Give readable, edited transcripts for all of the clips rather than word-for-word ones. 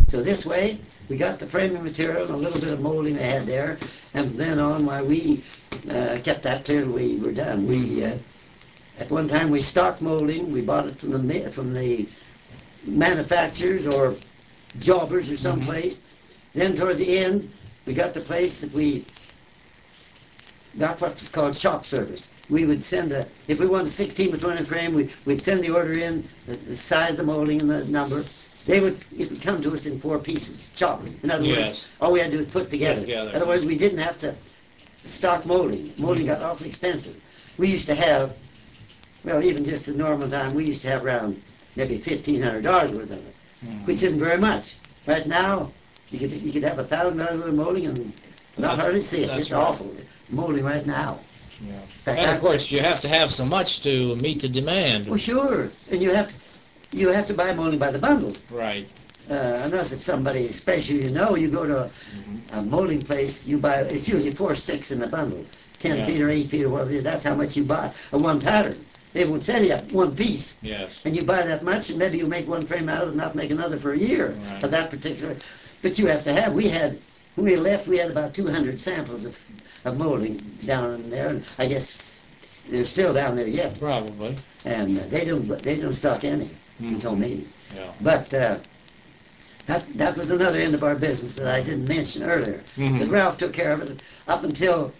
So this way, we got the framing material and a little bit of molding they had there, and from then on, why we kept that clear till we were done. We at one time we stock molding. We bought it from the manufacturers or jobbers or someplace. Then toward the end, we got the place that we got what's called shop service. We would send if we wanted a 16 by 20 frame, we'd send the order in, the size, the molding, and the number. It would come to us in 4 pieces, chopped. In other words, all we had to do was put together. Otherwise, we didn't have to stock molding. Molding got awfully expensive. We used to have, well, even just in normal time, we used to have around maybe $1,500 worth of it, which isn't very much. Right now, you could have $1,000 worth of molding and not hardly see it. It's awful molding right now. Yeah. Fact, and of course, you have to have so much to meet the demand. Well, sure, and you have to buy molding by the bundle. Right. Unless it's somebody special, you go to a molding place, you buy. It's usually 4 sticks in a bundle, 10 feet or 8 feet or whatever it is. That's how much you buy of one pattern. They won't sell you one piece. Yes. And you buy that much, and maybe you make one frame out of it and not make another for a year of that particular. But you have to have. When we left, we had about 200 samples of molding down there, and I guess they're still down there yet. Probably. And they don't stock any. He told me. Yeah. But that was another end of our business that I didn't mention earlier. That Ralph took care of it up until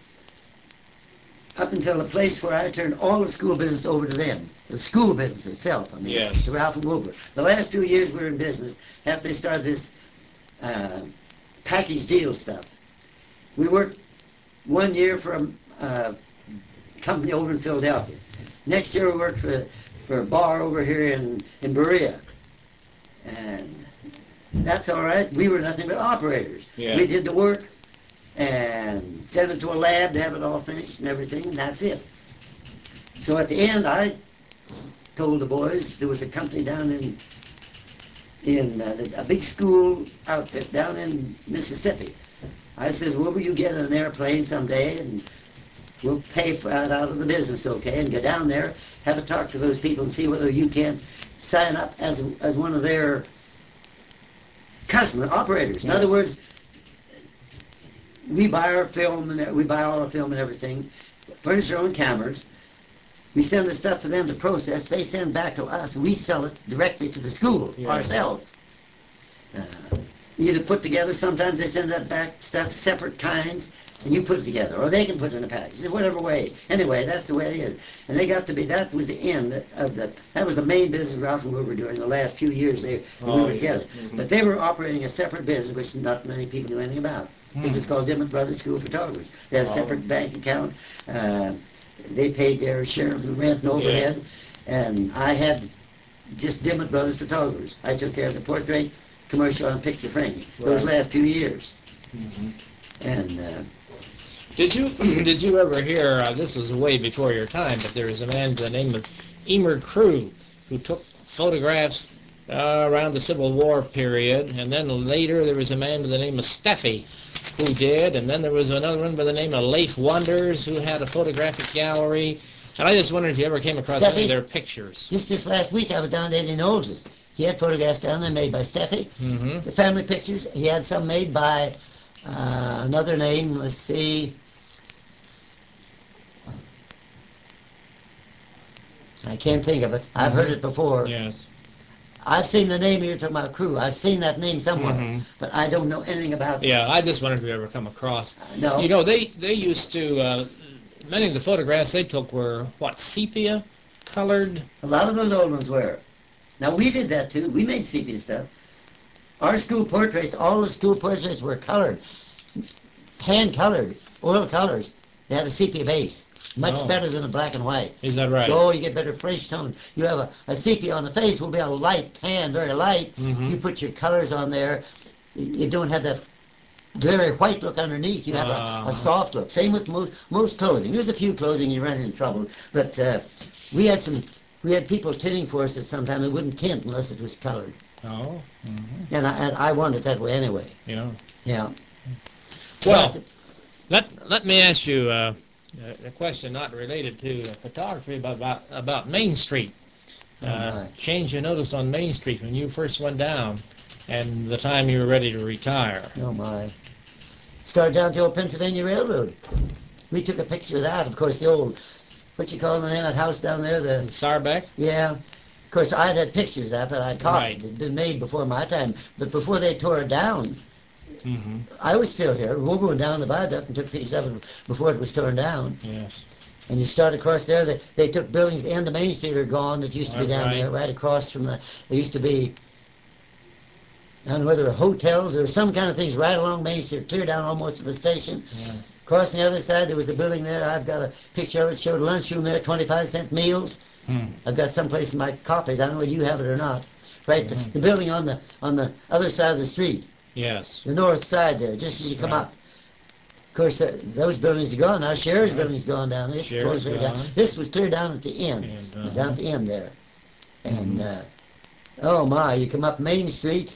the place where I turned all the school business over to them. The school business itself, I mean, to Ralph and Wilbur. The last few years we were in business after they started this package deal stuff. We worked 1 year for a company over in Philadelphia. Next year we worked for a bar over here in Berea. And that's all right. We were nothing but operators. Yeah. We did the work and sent it to a lab to have it all finished and everything, and that's it. So at the end, I told the boys, there was a company down in a big school outfit down in Mississippi. I says, well, will you get on an airplane someday and we'll pay for it out of the business, okay, and go down there, have a talk to those people and see whether you can sign up as one of their customer operators. In other words, we buy our film and we buy all our film and everything, furnish our own cameras. We send the stuff for them to process. They send back to us. We sell it directly to the school ourselves. Either put together. Sometimes they send that back stuff separate kinds, and you put it together, or they can put it in a package. Whatever way. Anyway, that's the way it is. And they got to be. That was the end of the. That was the main business Ralph and we were doing the last few years. We were together, but they were operating a separate business, which not many people knew anything about. It was called Dimmitt Brothers School of Photographers. They had a separate bank account. They paid their share of the rent and overhead, and I had just Dimmitt Brothers Photographers. I took care of the portrait, commercial, and picture framing those last few years. And did you ever hear? This was way before your time, but there was a man by the name of Emer Crew who took photographs around the Civil War period, and then later there was a man by the name of Steffi who did, and then there was another one by the name of Leif Wonders who had a photographic gallery. And I just wondered if you ever came across any of their pictures. Just this last week I was down there in Olds. He had photographs down there made by Steffi. The family pictures. He had some made by another name. Let's see. I can't think of it. I've heard it before. Yes. I've seen the name you're talking about, Crew. I've seen that name somewhere, but I don't know anything about it. Yeah, I just wondered if you ever come across. No. You know, they used to, many of the photographs they took were, sepia colored? A lot of those old ones were. Now, we did that, too. We made sepia stuff. Our school portraits, all the school portraits were colored, hand-colored, oil colors. They had a sepia base. Much better than a black and white. Is that right? Oh, you get better fresh tone. You have a sepia on the face will be a light tan, very light. You put your colors on there. You don't have that glary white look underneath. You have a soft look. Same with most clothing. There's a few clothing you run into trouble, but we had people tinting for us that sometimes they wouldn't tint unless it was colored. Oh. And I want it that way anyway. Yeah. Yeah. Well, let me ask you a question not related to photography, but about Main Street. Change you noticed on Main Street when you first went down. and the time you were ready to retire. Oh, my. Started down the old Pennsylvania Railroad. We took a picture of that. Of course, the old, what you call the name of that house down there? The Sarbeck? Yeah. Of course, I'd had pictures of that I taught. Right. It had been made before my time. But before they tore it down, Mm-hmm. I was still here. We were going down the viaduct and took pictures of it before it was torn down. Yes. And you start across there, they took buildings, the end of Main Street are gone that used to be down Right. there, right across from there used to be, I don't know whether hotels or some kind of things right along Main Street, clear down almost to the station. Yeah. Crossing the other side, there was a building there. I've got a picture of it, showed a lunchroom there, 25-cent meals. I've got someplace in my copies. I don't know whether you have it or not. Right, the building on the other side of the street, Yes. the north side there, just as you come Right. up. Of course, those buildings are gone now. Sheriff's building's gone down there. It's Sheriff's clear down. gone. This was clear down at the end, And, down at the end there. And oh my, you come up Main Street.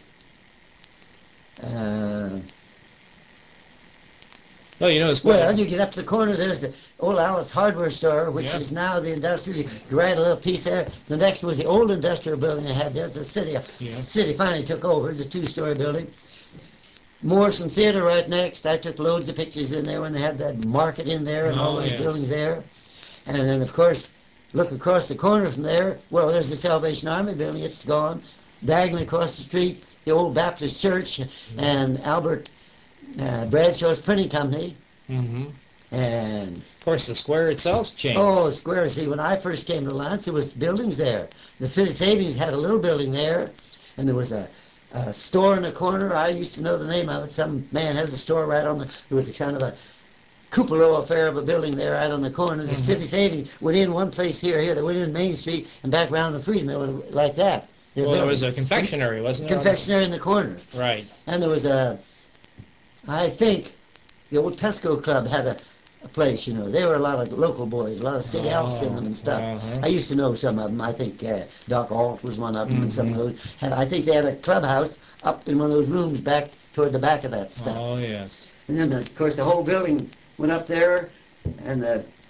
Well, you know, it's Well, you get up to the corner. There's the old Alice Hardware Store, which Yeah. is now the industrial. You right a little piece there. The next was the old industrial building they had there. The city, Yeah. city finally took over the two-story building. Morrison Theater right next. I took loads of pictures in there when they had that market in there and all Oh, those yes. buildings there. And then, of course, look across the corner from there. Well, there's the Salvation Army building. It's gone. Diagonally across the street, the old Baptist Church and Albert Bradshaw's Printing Company. Mm-hmm. And Of course, the square itself's changed. oh, Square. See, when I first came to Lance, there was buildings there. The Philly Savings had a little building there, and there was a store in the corner. I used to know the name of it. Some man has a store right on the. There was a kind of a cupola affair of a building there right on the corner. The City Savings went in one place here. They went in Main Street and back around the Freedom Mill like that. Their Well, there building. was a confectionery, wasn't there? confectionery in the corner, Right. and there was I think, the old Tesco Club had a place. You know, there were a lot of local boys, a lot of city outfits in them and stuff. Uh-huh. I used to know some of them. I think Doc Alt was one of them, and some of those. And I think they had a clubhouse up in one of those rooms back toward the back of that stuff. Oh, yes. And then, of course, the whole building went up there, and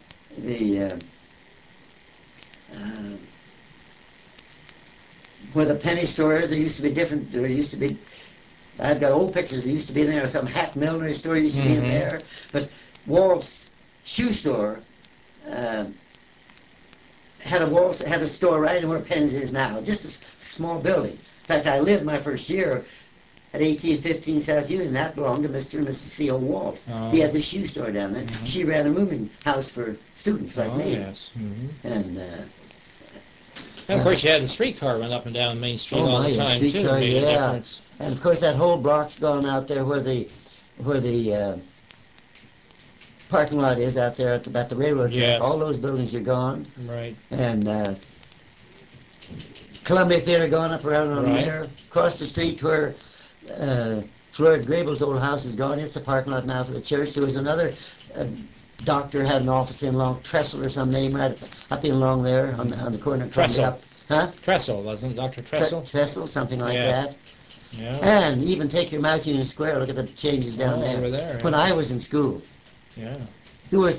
where the penny store is, there used to be different. There used to be. I've got old pictures. There used to be in there. Some hat millinery store used to be in there, but Walt's shoe store. Had a store right in where Penn's is now, just a small building. In fact, I lived my first year at 1815 South Union. That belonged to Mr. and Mrs. C.O. Waltz. Oh. He had the shoe store down there. She ran a moving house for students like Oh, me. yes. Mm-hmm. And And of course, you had the streetcar went up and down Main Street Oh, all my, the yeah, time streetcar, too. Made a yeah. difference. of course that whole block's gone out there where the parking lot is out there at the railroad track. Yes. All those buildings are gone. Right. And Columbia Theater gone up around on Right. there. Across the street where Floyd Grable's old house is gone. It's the parking lot now for the church. There was another doctor had an office in Long Trestle or some name right up in along there on the corner. Trestle. Up. Huh? Trestle, wasn't it? Dr. Trestle? Trestle, something like Yeah. that. Yeah. And even take your Mount Union Square. Look at the changes down there. Over there. When I was in school, Yeah. there were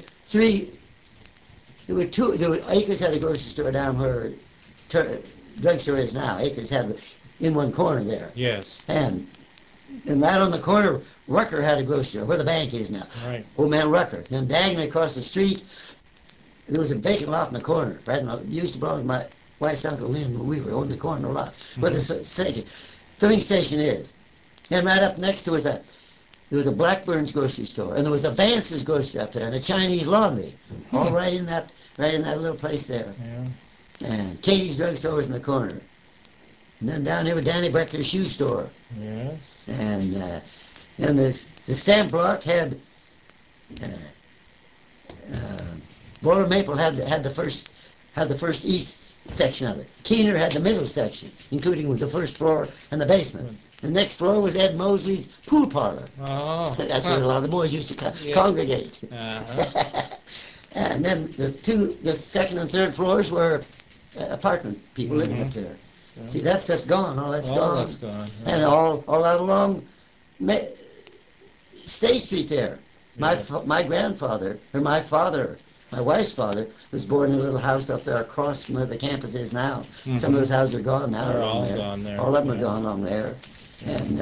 Acres had a grocery store down where drugstore is now. Acres had in one corner there. Yes. And right on the corner, Rucker had a grocery store, where the bank is now. Right. Old man Rucker. Then diagonally across the street, there was a vacant lot in the corner. Right in it used to belong to my wife's Uncle Lynn. We were on the corner a lot, where the filling station is. And right up next there was a Blackburn's grocery store, and there was a Vance's grocery up there, and a Chinese laundry, all right in that little place there. Yeah. And Katie's drugstore was in the corner. And then down here was Danny Breckler's shoe store. Yeah. And the stamp block had Boiler Maple had the first east section of it. Keener had the middle section, including with the first floor and the basement. The next floor was Ed Mosley's pool parlor. Oh. That's where a lot of the boys used to Yeah. congregate. Uh-huh. And then the second and third floors were apartment people living up there. Yeah. See, that stuff's gone. All that's All gone. that's gone. And all out along State Street there. My grandfather, or my father, My wife's father was born in a little house up there across from where the campus is now. Mm-hmm. Some of those houses are gone now. They're all there. gone there. All of them yeah. are gone on there. And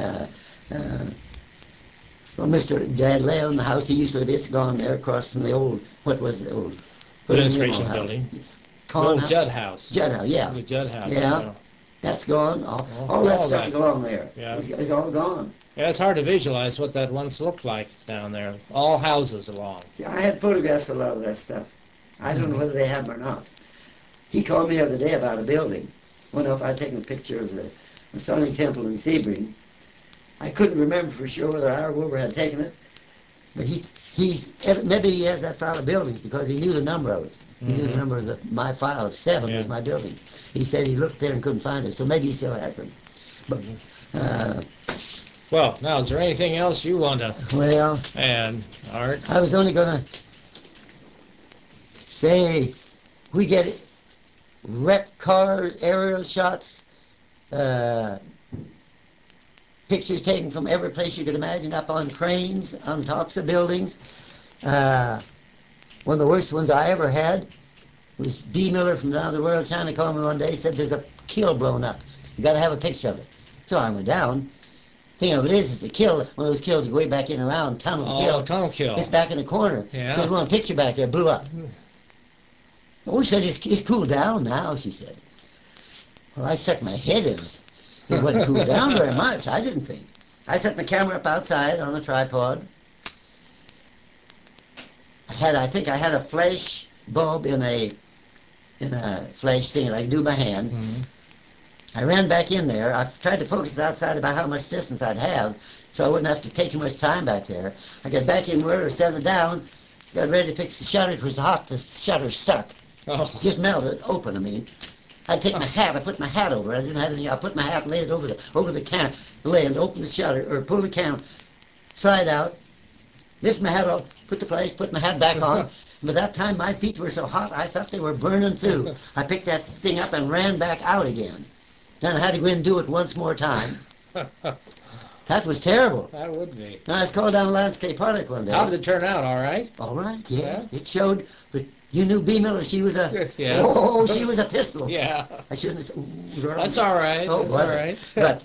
well, Mr. Dad lay in the house he used to live. It's gone there across from the old, what was the old? Administration building. The old Judd House. Judd House, yeah. The Judd House. Yeah. That's gone. All that stuff is along there. Yeah. It's all gone. Yeah, it's hard to visualize what that once looked like down there. All houses along. See, I had photographs of a lot of that stuff. I don't know whether they have them or not. He called me the other day about a building. I wonder if I'd taken a picture of the Masonic Temple in Sebring. I couldn't remember for sure whether I or Wilbur had taken it, but maybe he has that file of buildings because he knew the number of it. He knew the number of my file of 7 was my building. He said he looked there and couldn't find it, so maybe he still has them. But well, now is there anything else you want to add, Art? I was only going to say we get wrecked cars, aerial shots, pictures taken from every place you could imagine, up on cranes, on tops of buildings. One of the worst ones I ever had was D. Miller from down the world trying to call me one day. He said, there's a kill blown up. You got to have a picture of it. So I went down. The thing of it is, it's a kill. One of those kills that go way back in around, tunnel kill. Tunnel kill. It's back in the corner. Yeah. So there's one picture back there, blew up. Oh, she said, it's cooled down now, she said. Well, I stuck my head in it. It wasn't cooled down very much, I didn't think. I set my camera up outside on a tripod. I think I had a flash bulb in a flash thing that I could do by hand. Mm-hmm. I ran back in there. I tried to focus outside about how much distance I'd have, so I wouldn't have to take too much time back there. I got back in where I set it down, got ready to fix the shutter. It was hot. The shutter stuck. Oh. Just melted open, I mean. I'd take my hat. I put my hat over. I didn't have anything. I put my hat and laid it over the can, lay and open the shutter, or pull the can, slide out, lift my hat off, put the flash, put my hat back on. By that time, my feet were so hot, I thought they were burning through. I picked that thing up and ran back out again. Then I had to go in and do it once more time. That was terrible. That would be. Now, I was called down to Landscape Product one day. How did it turn out? All right? All right, yeah. It showed, but you knew B. Miller, she was a, yes. Oh, she was a pistol. Yeah. I shouldn't have said, That's all right. Oh, that's all right. But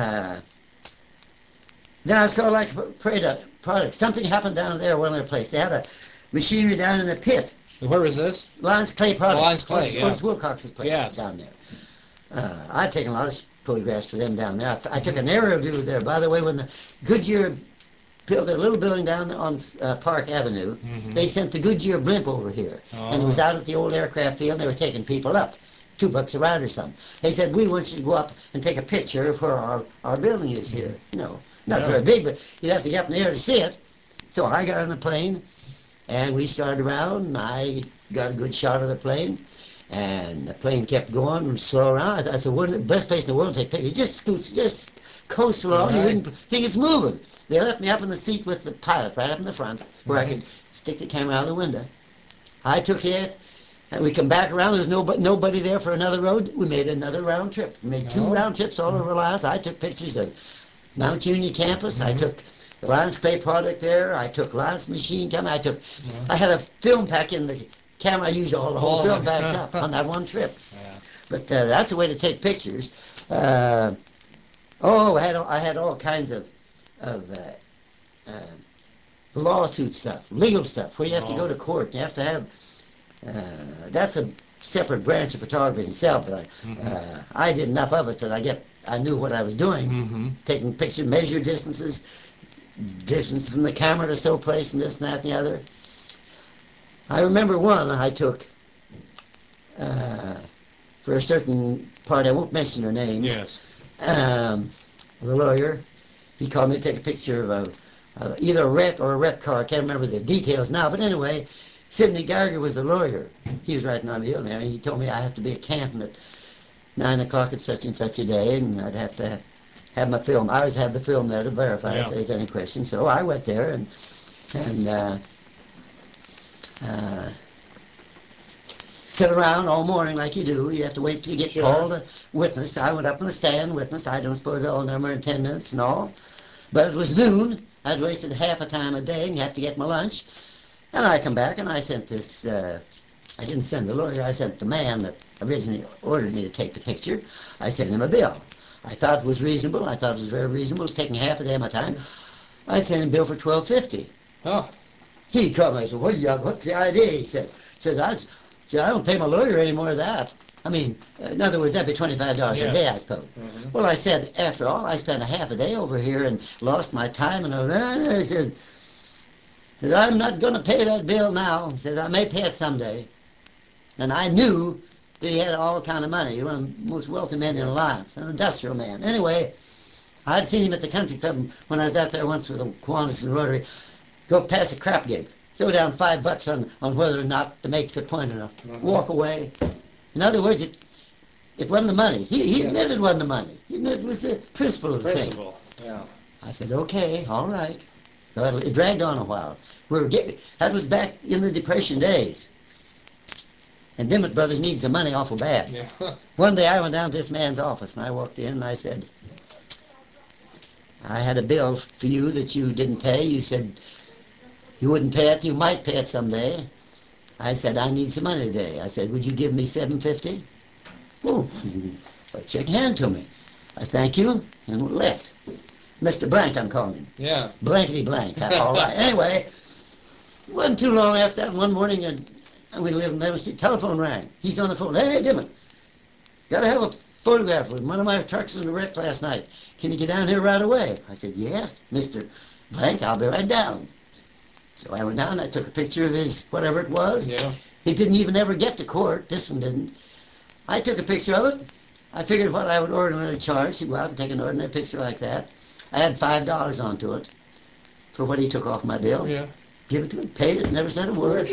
then I was called like Product. Something happened down there, one other place. They had a machinery down in the pit. Where was this? Lions Clay Product. Lions Clay, yeah. Wilcox's place down there. I'd taken a lot of photographs for them down there. I took an aerial view there. By the way, when the Goodyear built their little building down on Park Avenue, they sent the Goodyear blimp over here. Oh. And it was out at the old aircraft field, and they were taking people up. $2 a ride or something. They said, we want you to go up and take a picture of where our building is here. You know, not very big, but you'd have to get up in the air to see it. So I got on the plane, and we started around, and I got a good shot of the plane. And the plane kept going and slow around. I thought, the best place in the world to take pictures. Just coast along. You wouldn't think it's moving. They left me up in the seat with the pilot right up in the front where I could stick the camera out of the window. I took it, and we come back around. There's nobody there for another road. We made another round trip. We made 2 round trips all over Lions. I took pictures of Mount Union campus. I took the Lions Clay Product there. I took Lions Machine Company. I had a film pack in the camera. I used the whole film backed up on that one trip. Yeah. But that's the way to take pictures. I had all kinds of lawsuit stuff, legal stuff, where you have to go to court. You have to have. That's a separate branch of photography itself. But I did enough of it that I knew what I was doing. Taking pictures, measure distances, distance from the camera to so place, and this and that and the other. I remember one I took for a certain party. I won't mention her names. Yes. The lawyer, he called me to take a picture of either a wreck or a wrecked car. I can't remember the details now. But anyway, Sidney Geiger was the lawyer. He was writing on the bill there, and he told me I have to be at Canton at 9 o'clock at such and such a day, and I'd have to have my film. I always have the film there to verify if there's any question. So I went there and sit around all morning like you do. You have to wait till you get called a witness. I went up on the stand, witness. I don't suppose I'll number in 10 minutes and all. But it was noon. I'd wasted half a time a day, and you have to get my lunch. And I come back and I sent this, I didn't send the lawyer, I sent the man that originally ordered me to take the picture. I sent him a bill. I thought it was reasonable. I thought it was very reasonable, taking half a day of my time. I sent him a bill for $12.50. Oh. He come and I said, what's the idea? He said, I don't pay my lawyer any more of that. I mean, in other words, that'd be $25 a day, I suppose. Mm-hmm. Well, I said, after all, I spent a half a day over here and lost my time. And I said, I'm not going to pay that bill now. He said, I may pay it someday. And I knew that he had all kind of money. He was one of the most wealthy men in Alliance, an industrial man. Anyway, I'd seen him at the country club when I was out there once with the Kiwanis and Rotary, go past a crap gig, throw down $5 on whether or not it makes a point or not, walk away. In other words, it wasn't the money. He admitted it wasn't the money. He admitted it was the principle of the thing. Yeah. I said, okay, all right. So it dragged on a while. That was back in the Depression days. And Dimmitt Brothers needs the money awful bad. Yeah. One day I went down to this man's office and I walked in and I said, I had a bill for you that you didn't pay. You said you wouldn't pay it. You might pay it someday. I said, I need some money today. I said, would you give me $7.50? Oh, shook hand to me. I thank you, and left. Mr. Blank, I'm calling him. Yeah. Blankety blank. All right. Anyway, it wasn't too long after that. One morning, we lived in 11th Street. Telephone rang. He's on the phone. Hey, Dimmitt, got to have a photograph with one of my trucks in the wreck last night. Can you get down here right away? I said, yes, Mr. Blank, I'll be right down. So I went down and I took a picture of his, whatever it was. Yeah. He didn't even ever get to court. This one didn't. I took a picture of it. I figured what I would ordinarily charge to go out and take an ordinary picture like that. I had $5 onto it for what he took off my bill. Yeah. Give it to him, paid it, never said a word.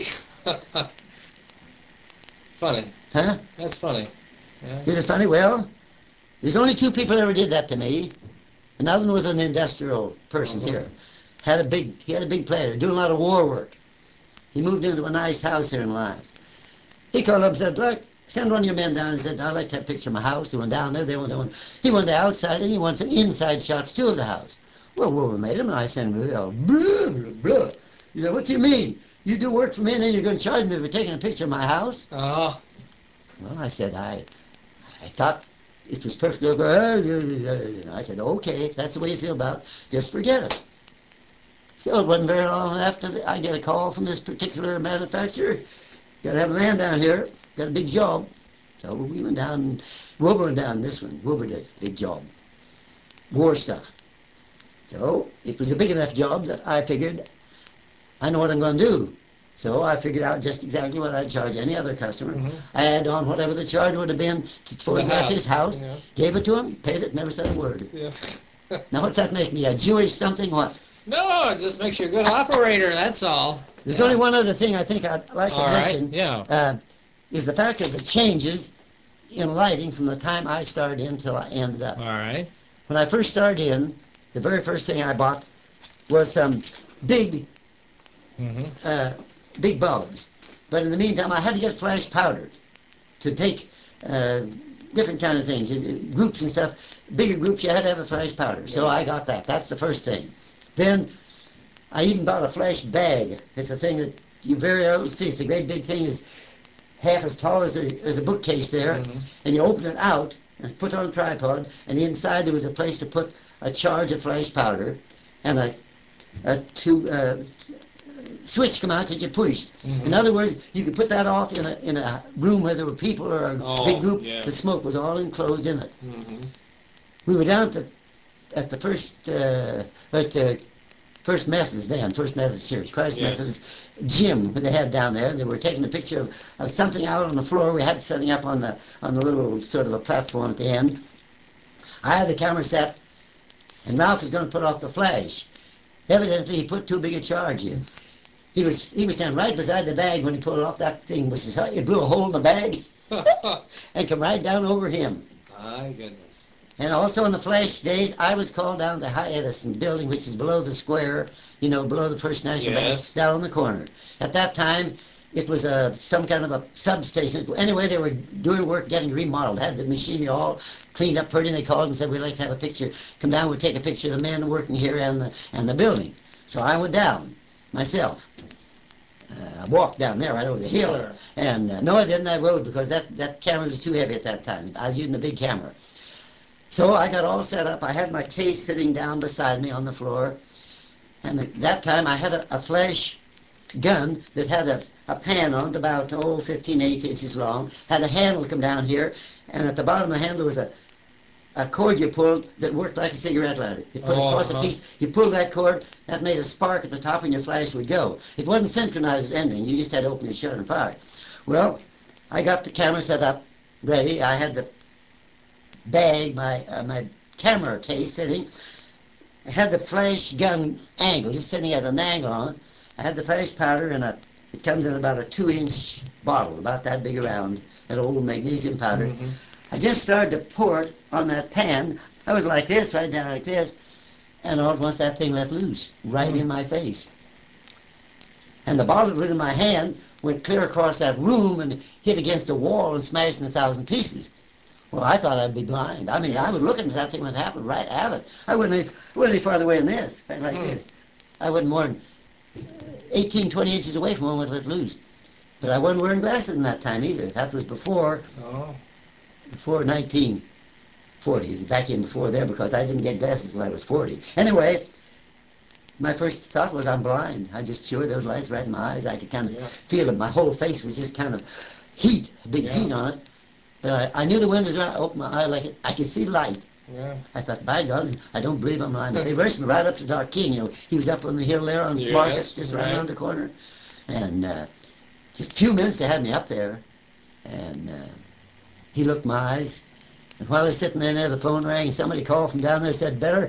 Funny. Huh? That's funny. Yeah. Is it funny? Well, there's only two people ever did that to me. Another one was an industrial person here. He had a big planter, doing a lot of war work. He moved into a nice house here in Alliance. He called up and said, look, send one of your men down and said, I'd like to have a picture of my house. He went down there, they went down. He went the outside and he wanted some inside shots too of the house. Well, Wilbur made him and I sent him, blah, blah, blah. He said, what do you mean? You do work for me and then you're going to charge me for taking a picture of my house? Oh. Well, I said, I thought it was perfectly okay. I said, okay, if that's the way you feel about it, just forget it. So it wasn't very long after I get a call from this particular manufacturer. Got to have a man down here. Got a big job. So we went down. Wilbur went down this one. Wilbur did. Big job. War stuff. So it was a big enough job that I figured I know what I'm going to do. So I figured out just exactly what I'd charge any other customer. Mm-hmm. I added on whatever the charge would have been to photograph his house. Yeah. Gave it to him. Paid it. Never said a word. Yeah. Now what's that make me? A Jewish something? What? No, it just makes you a good operator, that's all. There's only one other thing I think I'd like to mention. Yeah. Is the fact of the changes in lighting from the time I started in till I ended up. All right. When I first started in, the very first thing I bought was some big bulbs. But in the meantime, I had to get flash powder to take different kind of things, groups and stuff. Bigger groups, you had to have a flash powder. So I got that. That's the first thing. Then I even bought a flash bag. It's a thing that you very rarely see. It's a great big thing. It's half as tall as a bookcase there. And you open it out and put it on a tripod. And inside there was a place to put a charge of flash powder and a switch come out that you pushed. In other words, you could put that off in a room where there were people or a big group. Yeah. The smoke was all enclosed in it. We were down at the First Methodist then, First Methodist Church, Christ Methodist gym that they had down there. They were taking a picture of something out on the floor. We had setting up on the little sort of a platform at the end. I had the camera set, and Ralph was going to put off the flash. Evidently, he put too big a charge in. He was standing right beside the bag when he pulled it off. That thing was it blew a hole in the bag and come right down over him. My goodness. And also in the flash days, I was called down to High Edison building, which is below the square, below the First National Bank, down on the corner. At that time, it was some kind of a substation. Anyway, they were doing work getting remodeled, had the machinery all cleaned up pretty, and they called and said, we'd like to have a picture. Come down, we'll take a picture of the men working here and the building. So I went down, myself. I walked down there right over the hill. Sure. And no, I didn't. I rode because that camera was too heavy at that time. I was using the big camera. So I got all set up. I had my case sitting down beside me on the floor. And at that time I had a flash gun that had a pan on it about 15, 18 inches long. Had a handle come down here. And at the bottom of the handle was a cord you pulled that worked like a cigarette lighter. You put it across a piece, you pulled that cord, that made a spark at the top and your flash would go. It wasn't synchronized with anything. You just had to open it shut and fire. Well, I got the camera set up, ready. I had the bag, my camera case sitting. I had the flash gun angle, just sitting at an angle on it. I had the flash powder it comes in about a 2-inch bottle, about that big around, that old magnesium powder. Mm-hmm. I just started to pour it on that pan. I was like this, right down like this, and all at once that thing let loose, right in my face. And the bottle was in my hand, went clear across that room and hit against the wall and smashed in 1,000 pieces. Well, I thought I'd be blind. I mean, I was looking at that thing when it happened, right at it. I wasn't any farther away than this, right like this. I wasn't more than 18, 20 inches away from when it let loose. But I wasn't wearing glasses in that time either. That was before 1940. In fact, even before there, because I didn't get glasses until I was 40. Anyway, my first thought was I'm blind. I just sure those lights right in my eyes. I could kind of feel it. My whole face was just kind of heat, big heat on it. But I knew the windows were. I opened my eye like it. I could see light. Yeah. I thought, by God, I don't believe I'm blind. But they rushed me right up to Doc King. You know, he was up on the hill there on Market, just right around the corner. And just a few minutes they had me up there. And he looked in my eyes. And while I was sitting there, the phone rang. Somebody called from down there and said, better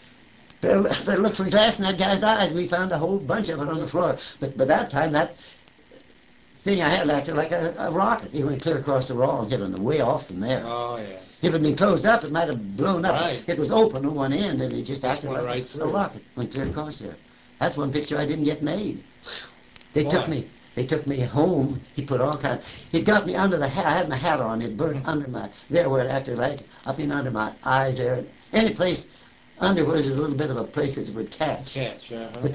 look for glass in that guy's eyes. We found a whole bunch of it on the floor. But by that time, that thing I had acted like a rocket. It went clear across the wall and hit on the way off from there. Oh, yes. If it had been closed up, it might have blown up. Right. It was open on one end, and it just acted like right a rocket. Went clear across there. That's one picture I didn't get made. They took me home. He put all kinds. It got me under the hat. I had my hat on. It burned under my there where it acted like up in under my eyes there. Any place under where there's a little bit of a place that it would catch. But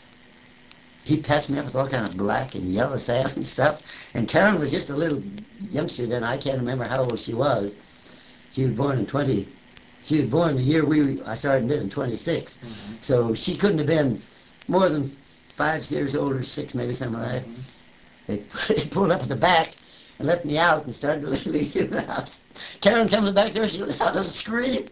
he patched me up with all kind of black and yellow salve and stuff. And Karen was just a little youngster then. I can't remember how old she was. She was born in She was born the year I started in business in 26. Mm-hmm. So she couldn't have been more than 5 years old or 6, maybe something like that. Mm-hmm. They pulled up at the back and let me out and started leaving the house. Karen comes back there. She let out a scream.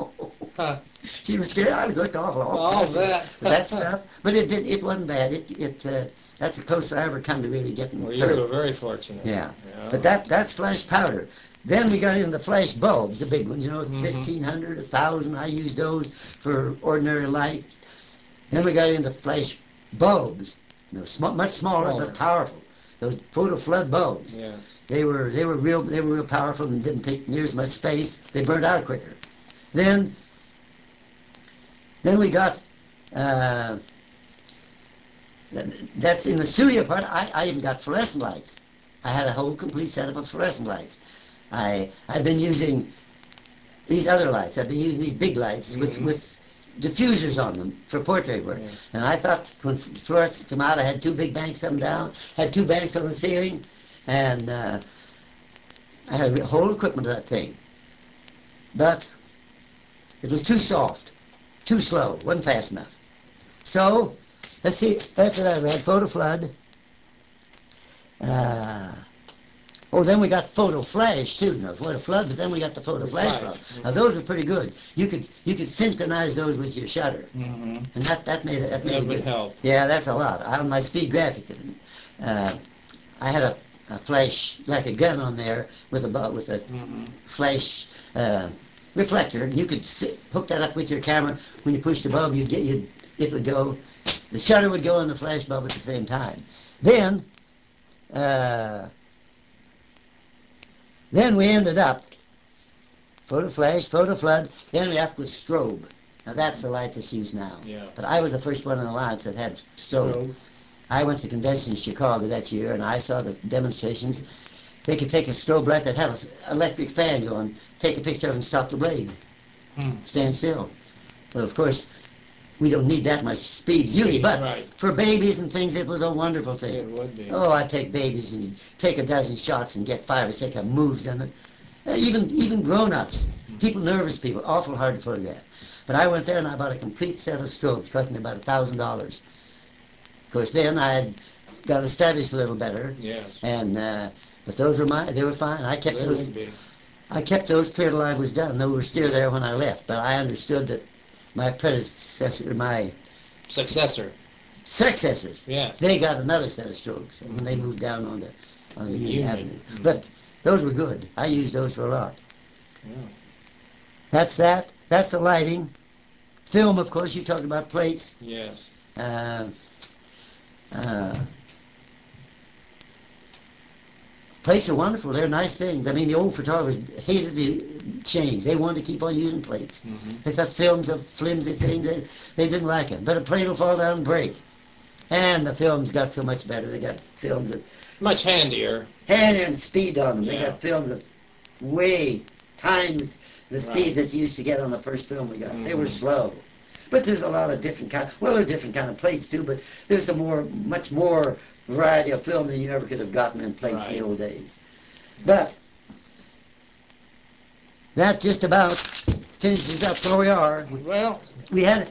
She was scared. I was looked awful. All that stuff. But it wasn't bad. That's the closest I ever come to really getting hurt. You were very fortunate. Yeah. But that's flash powder. Then we got into the flash bulbs, the big ones, 1,500, 1,000. I used those for ordinary light. Then we got into flash bulbs, much smaller but powerful. Those photo flood bulbs. Yes. They were real powerful and didn't take near as much space. They burned out quicker. Then we got that's in the studio part. I even got fluorescent lights. I had a whole complete setup of fluorescent lights. I've been using these other lights. I've been using these big lights with diffusers on them for portrait work. Yeah. And I thought when fluorescents come out, I had 2 big banks of them down, had 2 banks on the ceiling, and I had a whole equipment of that thing. But it was too soft, too slow, wasn't fast enough. So, let's see, after that we had photo flood. Then we got photo flash too. Photo flood, but then we got the photo flash. Mm-hmm. Now those were pretty good. You could synchronize those with your shutter, and that made it good. Help. Yeah, that's a lot. On my speed graphic, I had a flash like a gun on there with a flash reflector, and you could hook that up with your camera. When you push the bulb, it would go. The shutter would go on the flash bulb at the same time. Then we ended up, photo flash, photo flood, then we up with strobe. Now that's the light that's used now. Yeah. But I was the first one in the lines that had strobe. I went to the convention in Chicago that year and I saw the demonstrations. They could take a strobe light that had an electric fan going, take a picture of it and stop the blade. Stand still. Well, of course, we don't need that much speed usually, but Right. for babies and things, it was a wonderful thing. It would be. Oh, I take babies and take a dozen shots and get 5 or 6 moves in it. Even grown-ups, people, nervous people, awful hard to photograph. But I went there and I bought a complete set of strobes, cost me about $1,000. Of course, then I had got established a little better, Yes. and but those were they were fine. I kept They those. would be. I kept those clear till I was done. They were still there when I left, but I understood that my predecessor, my Successor. successors, Yeah. they got another set of strokes when they moved down on the Union Union. Avenue. But those were good. I used those for a lot. Yeah. That's that. That's the lighting. Film, of course, you talked about plates. Yes. Plates are wonderful. They're nice things. I mean, the old photographers hated the change. They wanted to keep on using plates. They thought films of flimsy things. They didn't like them. But a plate will fall down and break. And the films got so much better. They got films that Much handier. hand and speed on them. They Yeah. got films that way times the speed Right. that you used to get on the first film we got. They were Mhm. slow. But there's a lot of different kind. Well, there are different kind of plates too. But there's much more variety of film than you ever could have gotten in plates in Right. the old days. But that just about finishes up where we are. Well, We had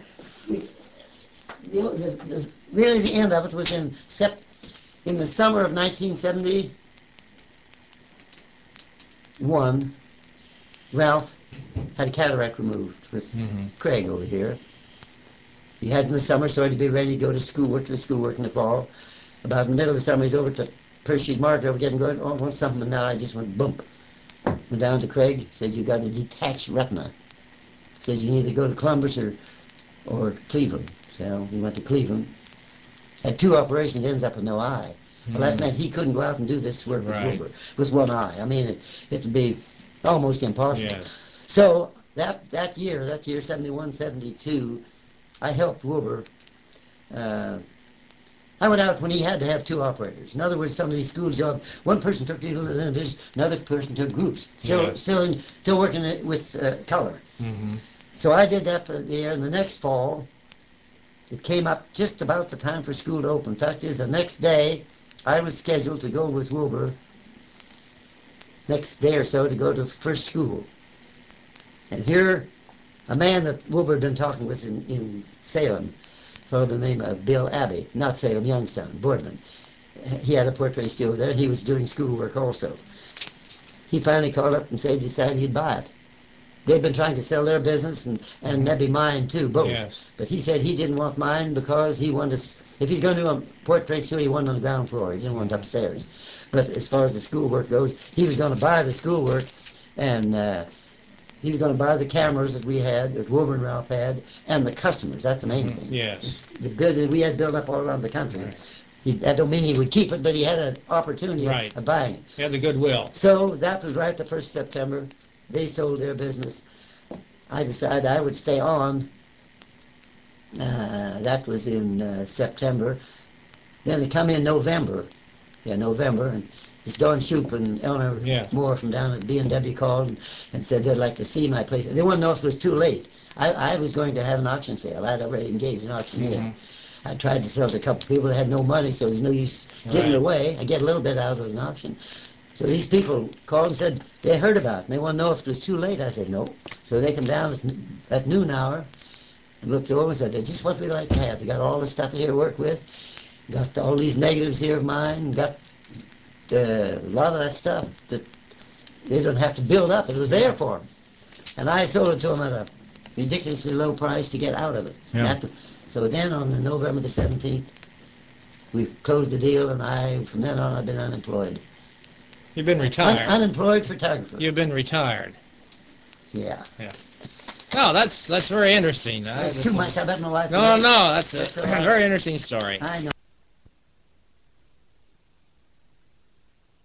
really the end of it was in the summer of 1971. Ralph had a cataract removed with Craig over here. He had in the summer, so he'd be ready to go to schoolwork in the fall. About in the middle of the summer, he's over to Percy's Market, over getting going. Oh, I want something, and now I just went bump. Went down to Craig, says you got a detached retina. Says you need to go to Columbus or Cleveland. So he went to Cleveland. Had 2 operations, ends up with no eye. Well, that meant he couldn't go out and do this work with Right. Wilbur with one eye. I mean, it would be almost impossible. yes. So that year, 71, 72, I helped Wilbur. I went out when he had to have 2 operators. In other words, some of these school jobs, one person took the individuals, another person took groups. Yes. Still working with color. Mm-hmm. So I did that for the year, and the next fall, it came up just about the time for school to open. Fact is, the next day, I was scheduled to go with Wilbur, next day or so, to go to first school. And here, a man that Wilbur had been talking with in Salem, a fellow by the name of Bill Abbey, not Salem, Youngstown, Boardman. He had a portrait studio there, and he was doing schoolwork also. He finally called up and said, decided he'd buy it. They'd been trying to sell their business and maybe mine too, both. Yes. But he said he didn't want mine because he wanted if he's going to do a portrait studio, he wanted on the ground floor. He didn't want it upstairs. But as far as the schoolwork goes, he was going to buy the schoolwork, and he was going to buy the cameras that we had, that Wilbur and Ralph had, and the customers. That's the main thing. Yes. The building we had built up all around the country. That don't mean he would keep it, but he had an opportunity Right. of buying it. You had the goodwill. So that was right the 1st September. They sold their business. I decided I would stay on. That was in September. Then they come in November. Yeah, November. And this Don Shoup and Eleanor Yeah. Moore from down at B&W called and said they'd like to see my place. They wanted to know if it was too late. I was going to have an auction sale. I'd already engaged an auctioneer. Mhm. I tried to sell it to a couple of people that had no money, so there's no use giving it Right. away. I get a little bit out of an auction. So these people called and said they heard about it, and they want to know if it was too late. I said no. So they come down at noon hour and looked over and said, "That's just what we like to have. They got all the stuff here to work with, got all these negatives here of mine, got a lot of that stuff that they don't have to build up. It was there for them." And I sold it to them at a ridiculously low price to get out of it. Yeah. So then on the November the 17th, we closed the deal, and from then on, I've been unemployed. You've been retired. Unemployed photographer. You've been retired. Yeah. Oh, that's very interesting. That's too much. I bet my wife. No, that's a That's all right. very interesting story. I know.